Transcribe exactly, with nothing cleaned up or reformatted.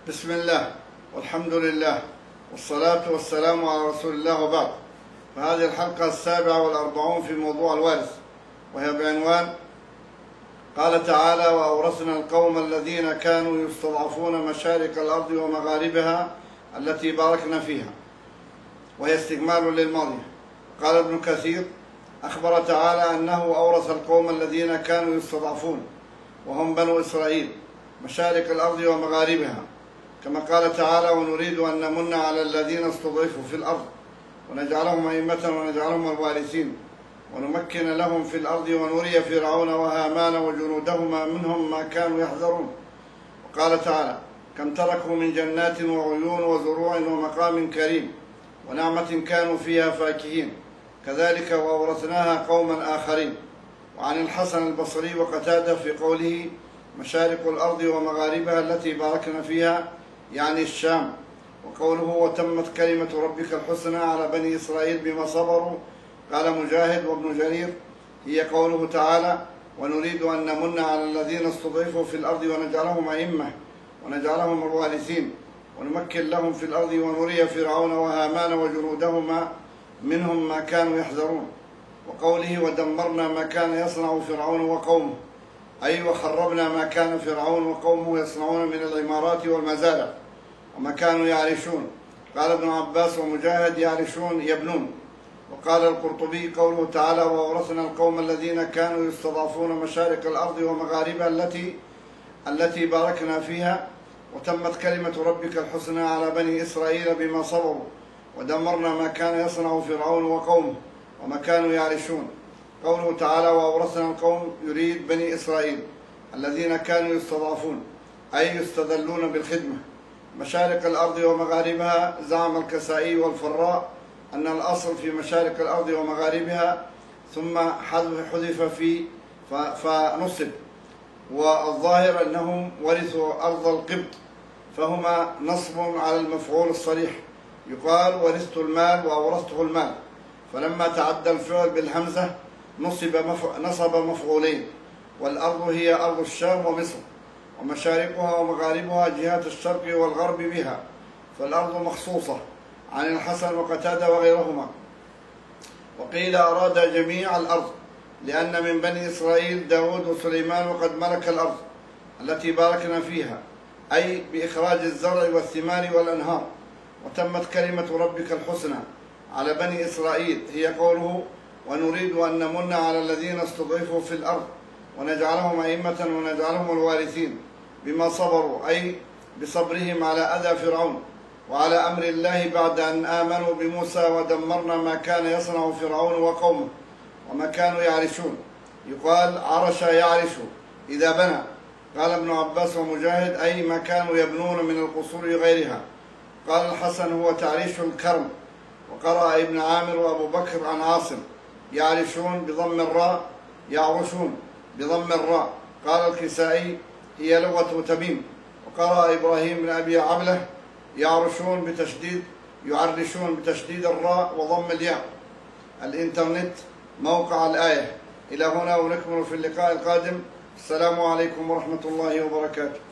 بسم الله والحمد لله والصلاة والسلام على رسول الله، وبعد. فهذه الحلقة السابعة والأربعون في موضوع الوارث، وهي بعنوان قال تعالى: وأورثنا القوم الذين كانوا يستضعفون مشارق الأرض ومغاربها التي باركنا فيها، وهي استكمال للماضي. قال ابن كثير: أخبر تعالى أنه أورث القوم الذين كانوا يستضعفون وهم بنو إسرائيل مشارق الأرض ومغاربها، كما قال تعالى: ونريد أن نمن على الذين استضعفوا في الأرض ونجعلهم أئمة ونجعلهم الوارثين ونمكن لهم في الأرض ونري فرعون وهامان وجنودهما منهم ما كانوا يحذرون. وقال تعالى: كم تركوا من جنات وعيون وزروع ومقام كريم ونعمة كانوا فيها فاكهين، كذلك وأورثناها قوما آخرين. وعن الحسن البصري وقتادة في قوله: مشارق الأرض ومغاربها التي باركنا فيها، يعني الشام. وقوله: وتمت كلمة ربك الحسنى على بني إسرائيل بما صبروا، قال مجاهد وابن جرير: هي قوله تعالى: ونريد أن نمن على الذين استضعفوا في الأرض ونجعلهم أئمة ونجعلهم الوارثين ونمكن لهم في الأرض ونري فرعون وهامان وجنودهما منهم ما كانوا يحذرون. وقوله: ودمرنا ما كان يصنع فرعون وقومه، أي وخربنا ما كان فرعون وقومه يصنعون من العمارات والمزارع وما كانوا يعرشون. قال ابن عباس ومجاهد: يعرشون يبنون. وقال القرطبي: قوله تعالى: وأورثنا القوم الذين كانوا يستضعفون مشارق الأرض ومغاربها التي التي باركنا فيها، وتمت كلمة ربك الحسنى على بني إسرائيل بما صبروا ودمرنا ما كان يصنع فرعون وقومه وما كانوا يعرشون. قوله تعالى: وأورثنا القوم، يريد بني إسرائيل الذين كانوا يستضعفون، أي يستذلون بالخدمة. مشارق الأرض ومغاربها، زعم الكسائي والفراء أن الأصل في مشارق الأرض ومغاربها، ثم حذف في فنصب، والظاهر أنهم ورثوا أرض القبط، فهما نصب على المفعول الصريح. يقال: ورثت المال وأورثته المال، فلما تعدى الفعل بالهمزة نصب نصب مفعولين. والأرض هي أرض الشام ومصر، ومشارقها ومغاربها جهات الشرق والغرب بها، فالأرض مخصوصة. عن الحسن وقتادة وغيرهما. وقيل: أراد جميع الأرض، لأن من بني إسرائيل داود وسليمان وقد ملك الأرض التي باركنا فيها، أي بإخراج الزرع والثمار والأنهار. وتمت كلمة ربك الحسنى على بني إسرائيل، هي قوله: ونريد أن نمن على الذين استضعفوا في الأرض ونجعلهم أئمة ونجعلهم الوارثين بما صبروا، أي بصبرهم على أذى فرعون وعلى أمر الله بعد أن آمنوا بموسى. ودمرنا ما كان يصنع فرعون وقومه وما كانوا يعرشون. يقال: عرش يعرش إذا بنى. قال ابن عباس ومجاهد: أي ما كانوا يبنون من القصور غيرها. قال الحسن: هو تعريش الكرم. وقرأ ابن عامر وأبو بكر عن عاصم: يعرشون بضم الراء، يعرشون بضم الراء. قال الكسائي: هي لغة تميم. وقرأ إبراهيم بن أبي عبلة: يعرشون بتشديد يعرشون بتشديد الراء وضم الياء. الإنترنت موقع الآية. إلى هنا ونكمل في اللقاء القادم. السلام عليكم ورحمة الله وبركاته.